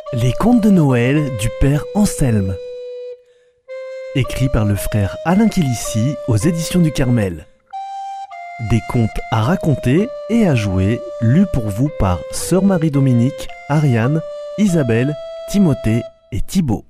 Les contes de Noël du père Anselme. Écrit par le frère Alain Kélissi aux éditions du Carmel. Des contes à raconter et à jouer, lus pour vous par Sœur Marie-Dominique, Ariane, Isabelle, Timothée et Thibaut.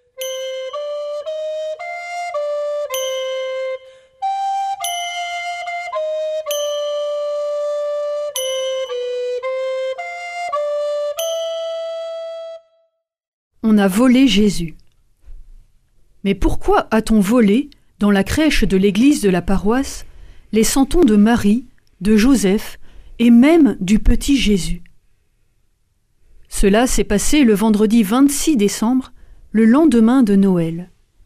On a volé Jésus. Mais pourquoi a-t-on volé, dans la crèche de l'église de la paroisse, les santons de Marie, de Joseph et même du petit Jésus? Cela s'est passé le vendredi 26 décembre, le lendemain de Noël.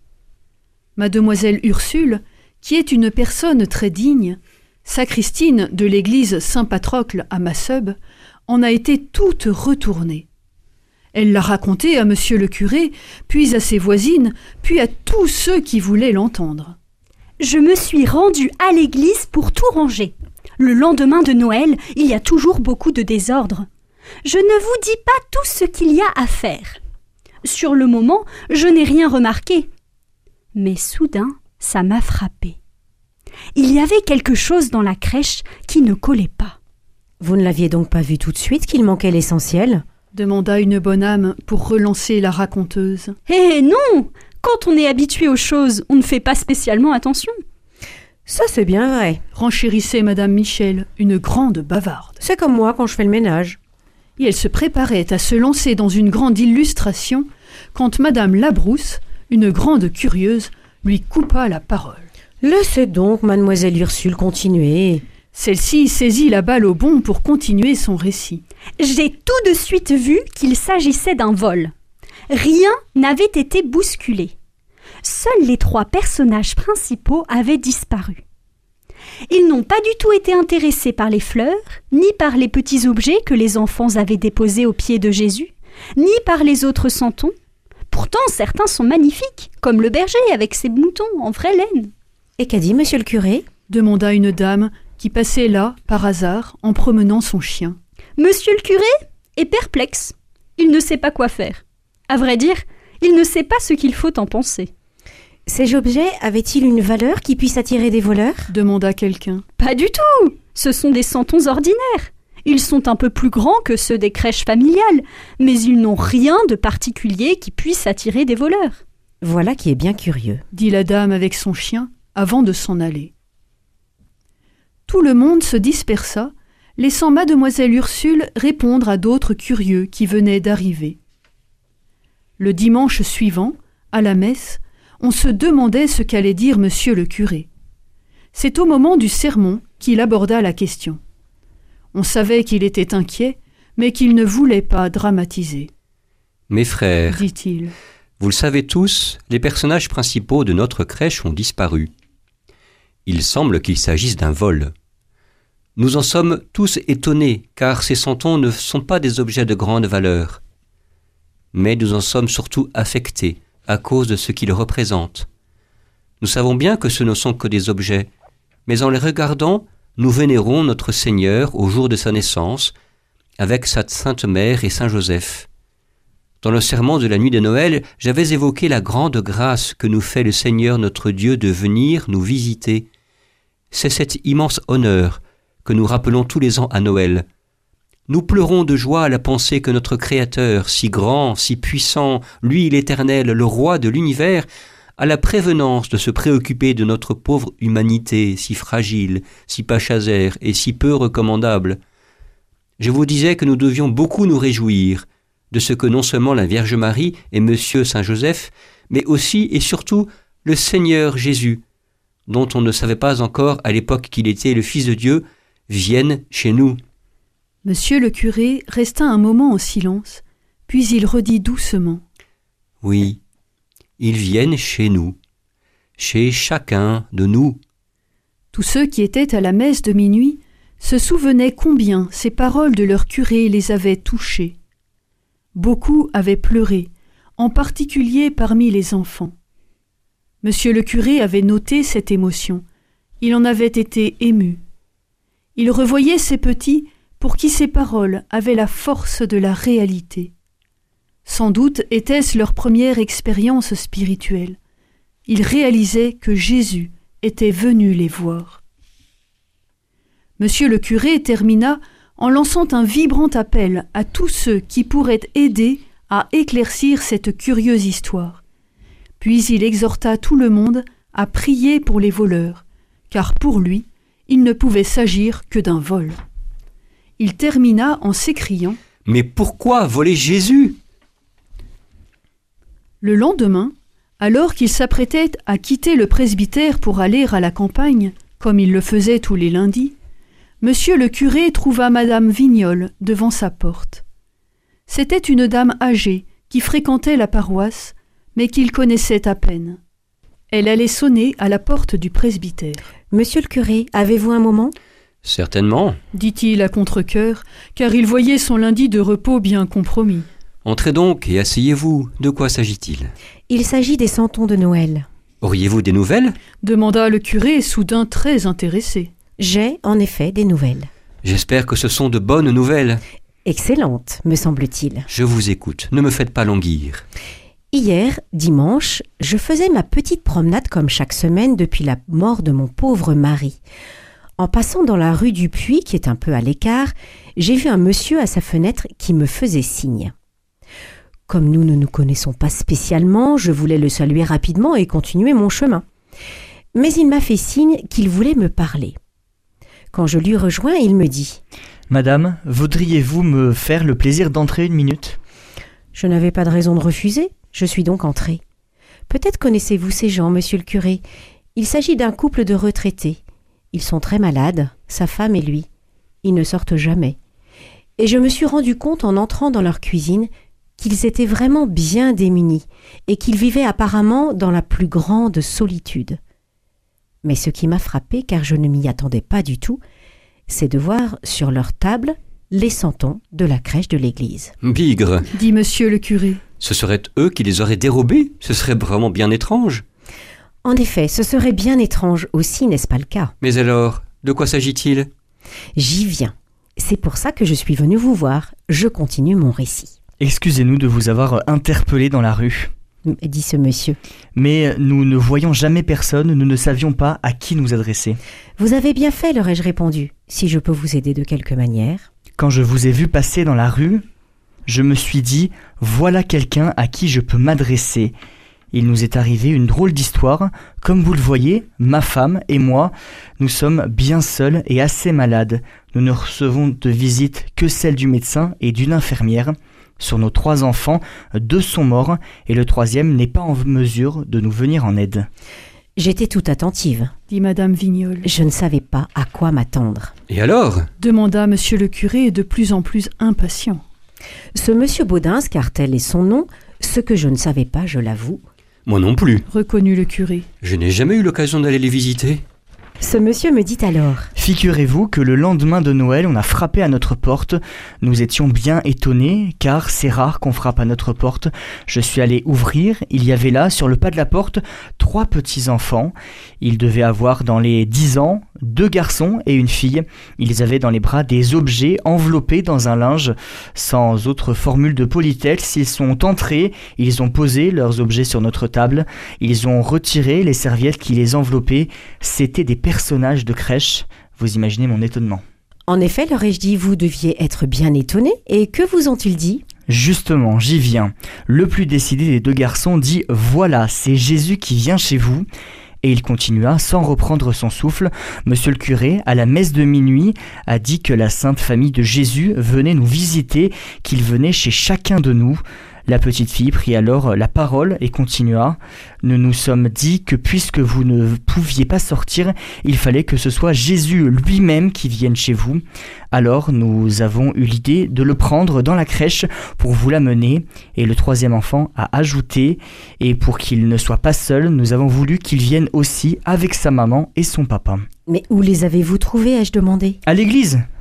Mademoiselle Ursule, qui est une personne très digne, sacristine de l'église Saint-Patrocle à Masseube, en a été toute retournée. Elle l'a raconté à monsieur le curé, puis à ses voisines, puis à tous ceux qui voulaient l'entendre. Je me suis rendue à l'église pour tout ranger. Le lendemain de Noël, il y a toujours beaucoup de désordre. Je ne vous dis pas tout ce qu'il y a à faire. Sur le moment, je n'ai rien remarqué. Mais soudain, ça m'a frappée. Il y avait quelque chose dans la crèche qui ne collait pas. Vous ne l'aviez donc pas vu tout de suite qu'il manquait l'essentiel ? Demanda une bonne âme pour relancer la raconteuse. Eh non! Quand on est habitué aux choses, on ne fait pas spécialement attention. Ça, c'est bien vrai. Renchérissait madame Michel, une grande bavarde. C'est comme moi quand je fais le ménage. Et elle se préparait à se lancer dans une grande illustration quand madame Labrousse, une grande curieuse, lui coupa la parole. Laissez donc mademoiselle Ursule continuer. Celle-ci saisit la balle au bond pour continuer son récit. J'ai tout de suite vu qu'il s'agissait d'un vol. Rien n'avait été bousculé. Seuls les 3 personnages principaux avaient disparu. Ils n'ont pas du tout été intéressés par les fleurs, ni par les petits objets que les enfants avaient déposés aux pieds de Jésus, ni par les autres santons. Pourtant, certains sont magnifiques, comme le berger avec ses moutons en vraie laine. Et qu'a dit monsieur le curé ? Demanda une dame qui passait là, par hasard, en promenant son chien. Monsieur le curé est perplexe. Il ne sait pas quoi faire. À vrai dire, il ne sait pas ce qu'il faut en penser. Ces objets avaient-ils une valeur qui puisse attirer des voleurs ? Demanda quelqu'un. Pas du tout. Ce sont des santons ordinaires. Ils sont un peu plus grands que ceux des crèches familiales, mais ils n'ont rien de particulier qui puisse attirer des voleurs. Voilà qui est bien curieux, dit la dame avec son chien avant de s'en aller. Tout le monde se dispersa, laissant mademoiselle Ursule répondre à d'autres curieux qui venaient d'arriver. Le dimanche suivant, à la messe, on se demandait ce qu'allait dire monsieur le curé. C'est au moment du sermon qu'il aborda la question. On savait qu'il était inquiet, mais qu'il ne voulait pas dramatiser. « Mes frères, dit-il, vous le savez tous, les personnages principaux de notre crèche ont disparu. Il semble qu'il s'agisse d'un vol. Nous en sommes tous étonnés, car ces santons ne sont pas des objets de grande valeur. Mais nous en sommes surtout affectés à cause de ce qu'ils représentent. Nous savons bien que ce ne sont que des objets, mais en les regardant, nous vénérons notre Seigneur au jour de sa naissance, avec sa Sainte Mère et Saint Joseph. Dans le sermon de la nuit de Noël, j'avais évoqué la grande grâce que nous fait le Seigneur notre Dieu de venir nous visiter. C'est cet immense honneur que nous rappelons tous les ans à Noël. Nous pleurons de joie à la pensée que notre Créateur, si grand, si puissant, lui l'Éternel, le Roi de l'univers, a la prévenance de se préoccuper de notre pauvre humanité, si fragile, si pachasère et si peu recommandable. Je vous disais que nous devions beaucoup nous réjouir de ce que non seulement la Vierge Marie et Monsieur Saint Joseph, mais aussi et surtout le Seigneur Jésus, dont on ne savait pas encore à l'époque qu'il était le Fils de Dieu, viennent chez nous. » Monsieur le curé resta un moment en silence, puis il redit doucement. « Oui, ils viennent chez nous, chez chacun de nous. » Tous ceux qui étaient à la messe de minuit se souvenaient combien ces paroles de leur curé les avaient touchés. Beaucoup avaient pleuré, en particulier parmi les enfants. Monsieur le curé avait noté cette émotion. Il en avait été ému. Il revoyait ces petits pour qui ces paroles avaient la force de la réalité. Sans doute était-ce leur première expérience spirituelle. Ils réalisaient que Jésus était venu les voir. Monsieur le curé termina en lançant un vibrant appel à tous ceux qui pourraient aider à éclaircir cette curieuse histoire. Puis il exhorta tout le monde à prier pour les voleurs, car pour lui, il ne pouvait s'agir que d'un vol. Il termina en s'écriant « Mais pourquoi voler Jésus ?» Le lendemain, alors qu'il s'apprêtait à quitter le presbytère pour aller à la campagne, comme il le faisait tous les lundis, Monsieur le curé trouva Madame Vignol devant sa porte. C'était une dame âgée qui fréquentait la paroisse, mais qu'il connaissait à peine. Elle allait sonner à la porte du presbytère. « Monsieur le curé, avez-vous un moment ?» « Certainement. » dit-il à contre-cœur, car il voyait son lundi de repos bien compromis. « Entrez donc et asseyez-vous. De quoi s'agit-il » ? « Il s'agit des santons de Noël. »« Auriez-vous des nouvelles » demanda le curé, soudain très intéressé. « J'ai, en effet, des nouvelles. »« J'espère que ce sont de bonnes nouvelles. »« Excellentes, me semble-t-il. »« Je vous écoute. Ne me faites pas languir. » Hier, dimanche, je faisais ma petite promenade comme chaque semaine depuis la mort de mon pauvre mari. En passant dans la rue du Puy, qui est un peu à l'écart, j'ai vu un monsieur à sa fenêtre qui me faisait signe. Comme nous ne nous connaissons pas spécialement, je voulais le saluer rapidement et continuer mon chemin. Mais il m'a fait signe qu'il voulait me parler. Quand je l'eus rejoint, il me dit « Madame, voudriez-vous me faire le plaisir d'entrer 1 minute ?» Je n'avais pas de raison de refuser, je suis donc entrée. Peut-être connaissez-vous ces gens, monsieur le curé. Il s'agit d'un couple de retraités. Ils sont très malades, sa femme et lui. Ils ne sortent jamais. Et je me suis rendu compte en entrant dans leur cuisine qu'ils étaient vraiment bien démunis et qu'ils vivaient apparemment dans la plus grande solitude. Mais ce qui m'a frappé, car je ne m'y attendais pas du tout, c'est de voir sur leur table les santons de la crèche de l'église. « Bigre !» dit monsieur le curé. « Ce seraient eux qui les auraient dérobés ? Ce serait vraiment bien étrange. » En effet, ce serait bien étrange aussi, n'est-ce pas le cas ? Mais alors, de quoi s'agit-il ? J'y viens. C'est pour ça que je suis venue vous voir. Je continue mon récit. Excusez-nous de vous avoir interpellé dans la rue, dit ce monsieur. Mais nous ne voyons jamais personne, nous ne savions pas à qui nous adresser. Vous avez bien fait, leur ai-je répondu. Si je peux vous aider de quelque manière. Quand je vous ai vu passer dans la rue, je me suis dit, voilà quelqu'un à qui je peux m'adresser. Il nous est arrivé une drôle d'histoire. Comme vous le voyez, ma femme et moi, nous sommes bien seuls et assez malades. Nous ne recevons de visite que celle du médecin et d'une infirmière. Sur nos 3 enfants, 2 sont morts et le 3e n'est pas en mesure de nous venir en aide. J'étais tout attentive, dit Madame Vignol. Je ne savais pas à quoi m'attendre. Et alors ? demanda monsieur le curé de plus en plus impatient. Ce monsieur Baudins, car tel est son nom, ce que je ne savais pas, je l'avoue. Moi non plus. Reconnut le curé. Je n'ai jamais eu l'occasion d'aller les visiter. Ce monsieur me dit alors « Figurez-vous que le lendemain de Noël, on a frappé à notre porte. Nous étions bien étonnés, car c'est rare qu'on frappe à notre porte. Je suis allé ouvrir. Il y avait là, sur le pas de la porte, 3 petits-enfants. Ils devaient avoir dans les 10 ans, 2 garçons et une fille. Ils avaient dans les bras des objets enveloppés dans un linge. Sans autre formule de politesse, ils sont entrés, ils ont posé leurs objets sur notre table. Ils ont retiré les serviettes qui les enveloppaient. C'était des personnages de crèche. Vous imaginez mon étonnement. En effet, leur ai-je dit, vous deviez être bien étonné. Et que vous ont-ils dit ? Justement, j'y viens. Le plus décidé des 2 garçons dit « Voilà, c'est Jésus qui vient chez vous ». Et il continua sans reprendre son souffle. Monsieur le curé, à la messe de minuit, a dit que la Sainte Famille de Jésus venait nous visiter, qu'il venait chez chacun de nous. La petite fille prit alors la parole et continua. Nous nous sommes dit que puisque vous ne pouviez pas sortir, il fallait que ce soit Jésus lui-même qui vienne chez vous. Alors nous avons eu l'idée de le prendre dans la crèche pour vous l'amener. Et le 3e enfant a ajouté, et pour qu'il ne soit pas seul, nous avons voulu qu'il vienne aussi avec sa maman et son papa. Mais où les avez-vous trouvés, ai-je demandé ? À l'église.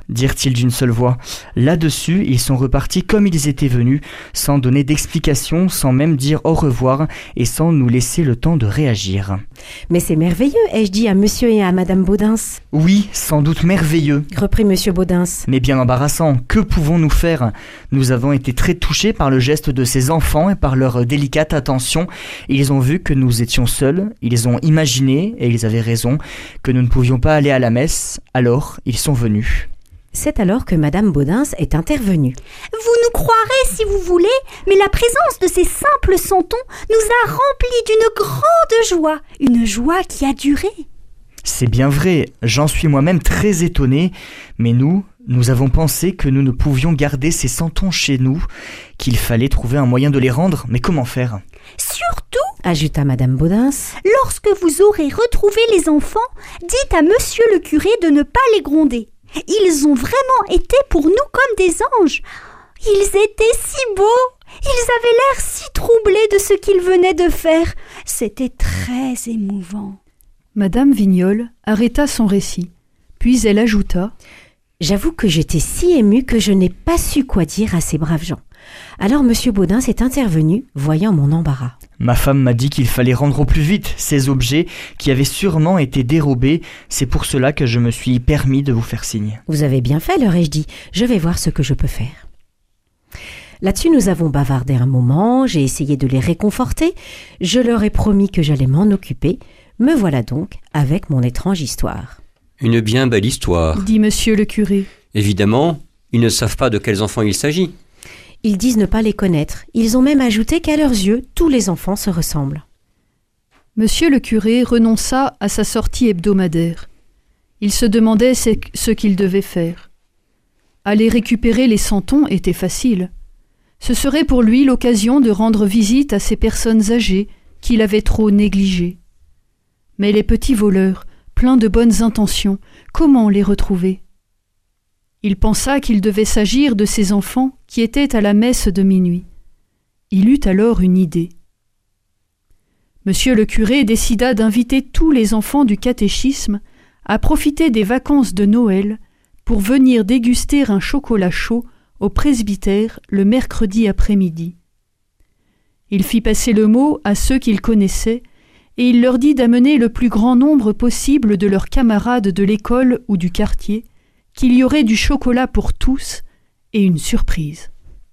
dirent-ils d'une seule voix. Là-dessus, ils sont repartis comme ils étaient venus, sans donner d'explication, sans même dire au revoir et sans nous laisser le temps de réagir. Mais c'est merveilleux, ai-je dit à monsieur et à madame Baudens. Oui, sans doute merveilleux. Reprit monsieur Baudens. Mais bien embarrassant, que pouvons-nous faire? Nous avons été très touchés par le geste de ces enfants et par leur délicate attention. Ils ont vu que nous étions seuls, ils ont imaginé, et ils avaient raison, que nous ne pouvions pas aller à la messe, alors ils sont venus. C'est alors que madame Baudens est intervenue. Vous nous croirez si vous voulez, mais la présence de ces simples santons nous a remplis d'une grande joie, une joie qui a duré. C'est bien vrai, j'en suis moi-même très étonné, mais nous avons pensé que nous ne pouvions garder ces santons chez nous, qu'il fallait trouver un moyen de les rendre, mais comment faire? Surtout, Ajouta madame Baudens. lorsque vous aurez retrouvé les enfants, dites à monsieur le curé de ne pas les gronder. Ils ont vraiment été pour nous comme des anges. Ils étaient si beaux, ils avaient l'air si troublés de ce qu'ils venaient de faire. C'était très émouvant. Madame Vignol arrêta son récit, puis elle ajouta « J'avoue que j'étais si émue que je n'ai pas su quoi dire à ces braves gens. Alors monsieur Baudens est intervenu, voyant mon embarras. Ma femme m'a dit qu'il fallait rendre au plus vite ces objets qui avaient sûrement été dérobés. C'est pour cela que je me suis permis de vous faire signe. Vous avez bien fait, leur ai-je dit. Je vais voir ce que je peux faire. Là-dessus, nous avons bavardé un moment, j'ai essayé de les réconforter, je leur ai promis que j'allais m'en occuper. Me voilà donc avec mon étrange histoire. Une bien belle histoire. dit monsieur le curé. Évidemment, ils ne savent pas de quels enfants il s'agit. Ils disent ne pas les connaître. Ils ont même ajouté qu'à leurs yeux, tous les enfants se ressemblent. Monsieur le curé renonça à sa sortie hebdomadaire. Il se demandait ce qu'il devait faire. Aller récupérer les santons était facile. Ce serait pour lui l'occasion de rendre visite à ces personnes âgées qu'il avait trop négligées. Mais les petits voleurs, pleins de bonnes intentions, comment les retrouver? Il pensa qu'il devait s'agir de ces enfants qui étaient à la messe de minuit. Il eut alors une idée. Monsieur le curé décida d'inviter tous les enfants du catéchisme à profiter des vacances de Noël pour venir déguster un chocolat chaud au presbytère le mercredi après-midi. Il fit passer le mot à ceux qu'il connaissait et il leur dit d'amener le plus grand nombre possible de leurs camarades de l'école ou du quartier, qu'il y aurait du chocolat pour tous et une surprise.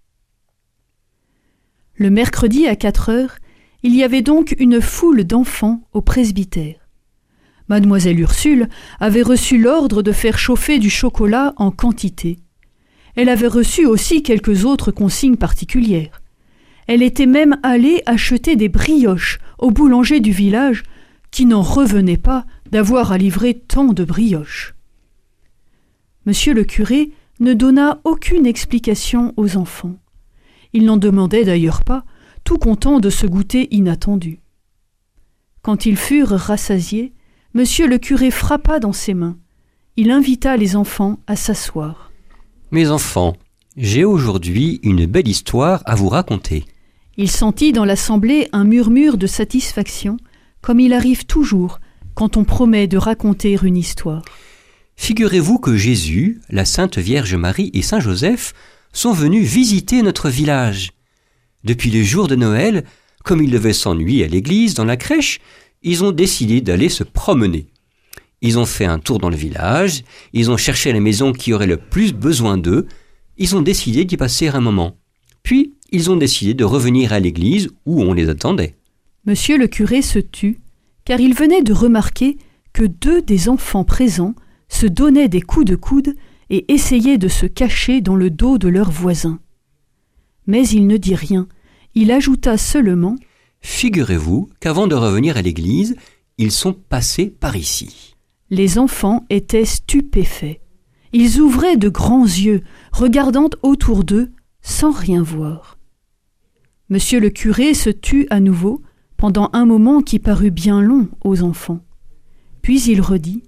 Le mercredi à 4 heures, il y avait donc une foule d'enfants au presbytère. Mademoiselle Ursule avait reçu l'ordre de faire chauffer du chocolat en quantité. Elle avait reçu aussi quelques autres consignes particulières. Elle était même allée acheter des brioches au boulanger du village, qui n'en revenait pas d'avoir à livrer tant de brioches. Monsieur le curé ne donna aucune explication aux enfants. Il n'en demandait d'ailleurs pas, tout content de ce goûter inattendu. Quand ils furent rassasiés, monsieur le curé frappa dans ses mains. Il invita les enfants à s'asseoir. « Mes enfants, j'ai aujourd'hui une belle histoire à vous raconter. » Il sentit dans l'assemblée un murmure de satisfaction, comme il arrive toujours quand on promet de raconter une histoire. Figurez-vous que Jésus, la Sainte Vierge Marie et Saint Joseph sont venus visiter notre village. Depuis le jour de Noël, comme ils devaient s'ennuyer à l'église, dans la crèche, ils ont décidé d'aller se promener. Ils ont fait un tour dans le village, ils ont cherché la maison qui aurait le plus besoin d'eux, ils ont décidé d'y passer un moment. Puis, ils ont décidé de revenir à l'église où on les attendait. Monsieur le curé se tut, car il venait de remarquer que 2 des enfants présents se donnaient des coups de coude et essayaient de se cacher dans le dos de leurs voisins. Mais il ne dit rien, il ajouta seulement « Figurez-vous qu'avant de revenir à l'église, ils sont passés par ici. » Les enfants étaient stupéfaits. Ils ouvraient de grands yeux, regardant autour d'eux, sans rien voir. Monsieur le curé se tut à nouveau, pendant un moment qui parut bien long aux enfants. Puis il redit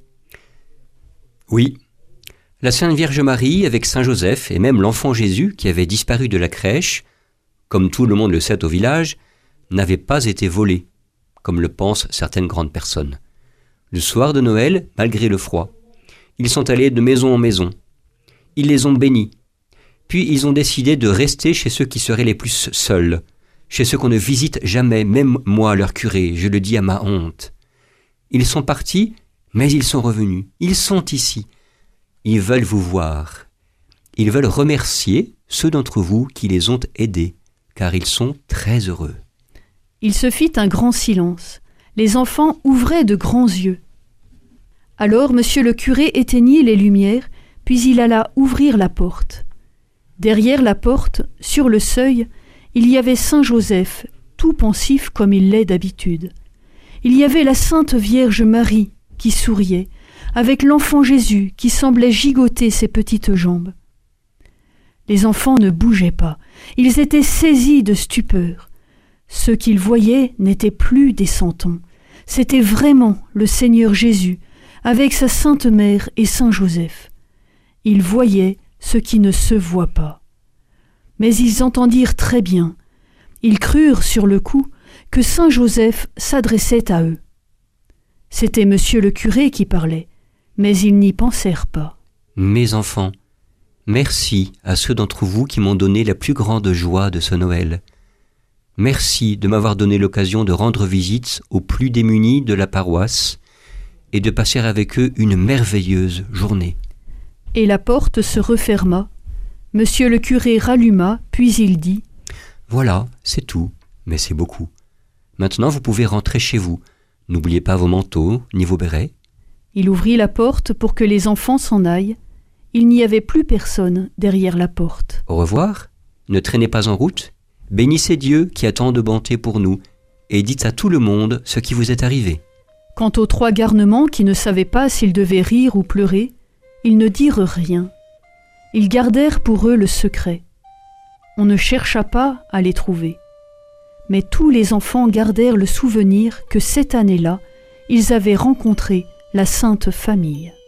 « Oui, la Sainte Vierge Marie avec Saint Joseph et même l'enfant Jésus qui avait disparu de la crèche, comme tout le monde le sait au village, n'avait pas été volé, comme le pensent certaines grandes personnes. Le soir de Noël, malgré le froid, ils sont allés de maison en maison. Ils les ont bénis. Puis ils ont décidé de rester chez ceux qui seraient les plus seuls, chez ceux qu'on ne visite jamais, même moi, leur curé, je le dis à ma honte. Ils sont partis, mais ils sont revenus. Ils sont ici. Ils veulent vous voir. Ils veulent remercier ceux d'entre vous qui les ont aidés, car ils sont très heureux. Il se fit un grand silence. Les enfants ouvraient de grands yeux. Alors monsieur le curé éteignit les lumières, puis il alla ouvrir la porte. Derrière la porte, sur le seuil, il y avait Saint Joseph, tout pensif comme il l'est d'habitude. Il y avait la Sainte Vierge Marie qui souriait, avec l'enfant Jésus qui semblait gigoter ses petites jambes. Les enfants ne bougeaient pas, ils étaient saisis de stupeur. Ce qu'ils voyaient n'étaient plus des santons, c'était vraiment le Seigneur Jésus, avec sa Sainte Mère et Saint Joseph. Ils voyaient ce qui ne se voit pas. Mais ils entendirent très bien, ils crurent sur le coup que Saint Joseph s'adressait à eux. C'était monsieur le curé qui parlait, mais ils n'y pensèrent pas. Mes enfants, merci à ceux d'entre vous qui m'ont donné la plus grande joie de ce Noël. Merci de m'avoir donné l'occasion de rendre visite aux plus démunis de la paroisse et de passer avec eux une merveilleuse journée. Et la porte se referma. Monsieur le curé ralluma, puis il dit « Voilà, c'est tout, mais c'est beaucoup. Maintenant vous pouvez rentrer chez vous. N'oubliez pas vos manteaux, ni vos bérets. » Il ouvrit la porte pour que les enfants s'en aillent. Il n'y avait plus personne derrière la porte. Au revoir, ne traînez pas en route. Bénissez Dieu qui a tant de bonté pour nous, et dites à tout le monde ce qui vous est arrivé. Quant aux 3 garnements qui ne savaient pas s'ils devaient rire ou pleurer, ils ne dirent rien. Ils gardèrent pour eux le secret. On ne chercha pas à les trouver. Mais tous les enfants gardèrent le souvenir que cette année-là, ils avaient rencontré la Sainte Famille.